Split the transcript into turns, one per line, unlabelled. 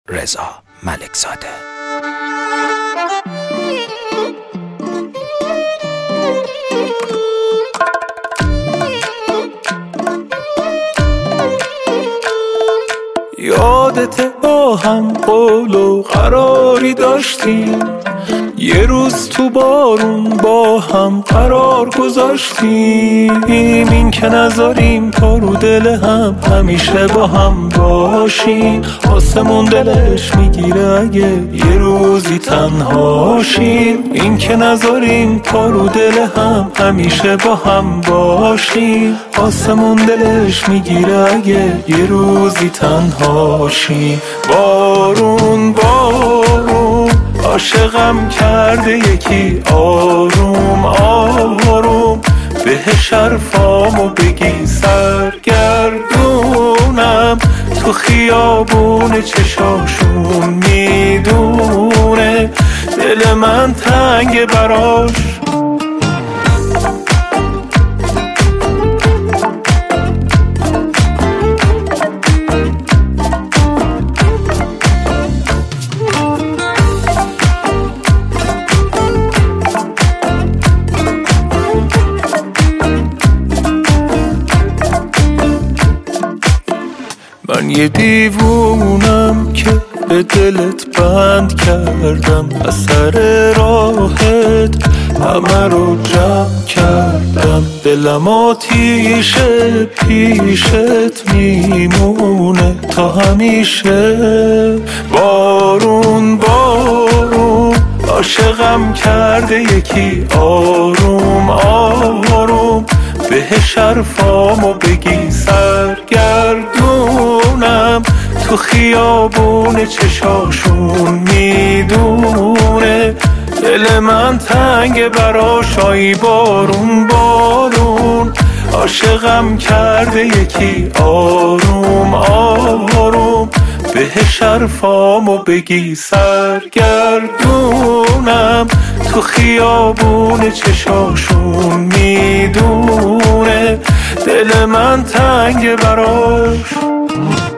رضا ملکزاده.
یادت با هم قول و قراری داشتیم، یه روز تو بارون با هم قرار گذاشتیم، این که نذاریم تا رو دل هم همیشه با هم باشیم. آسمون دلش میگیره اگه یه روزی تنهاشیم، این که نذاریم تا رو دل هم همیشه با هم باشیم. آسمون دلش میگیره اگه یه روزی تنهاشیم. بارون بارون عاشقم کرده یکی، آروم آروم بهش حرفامو بگی، سرگردونم تو خیابون چشاشون، میدونه دل من تنگ براش. من یه دیوونم که به دلت بند کردم، از سر راحت همه رو جمع کردم. دلم آتیشه پیشت میمونه تا همیشه. بارون بارون عاشقم کرده یکی، آروم آروم بهش حرفامو بگی، سرگردونم تو خیابون چشاشون، میدونه دل من تنگ براش. آی بارون بارون عاشقم کرده یکی، آروم آروم بهش حرفامو بگی، سرگردونم تو خیابون چشاشون، میدونه دل من تنگ براش.